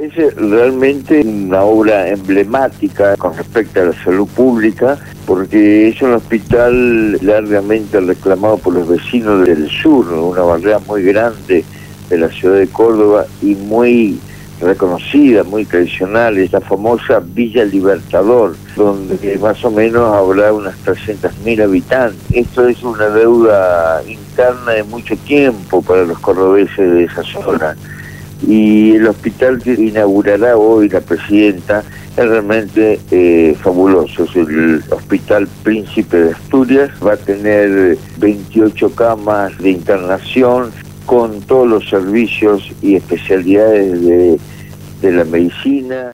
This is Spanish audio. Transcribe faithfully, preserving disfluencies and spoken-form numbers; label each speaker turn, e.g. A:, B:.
A: Es realmente una obra emblemática con respecto a la salud pública, porque es un hospital largamente reclamado por los vecinos del sur, una barrera muy grande de la ciudad de Córdoba y muy reconocida, muy tradicional, es la famosa Villa Libertador, donde más o menos habrá unas trescientos mil habitantes. Esto es una deuda interna de mucho tiempo para los cordobeses de esa zona. Y el hospital que inaugurará hoy la presidenta es realmente eh, fabuloso. Es el Hospital Príncipe de Asturias, va a tener veintiocho camas de internación con todos los servicios y especialidades de, de la medicina.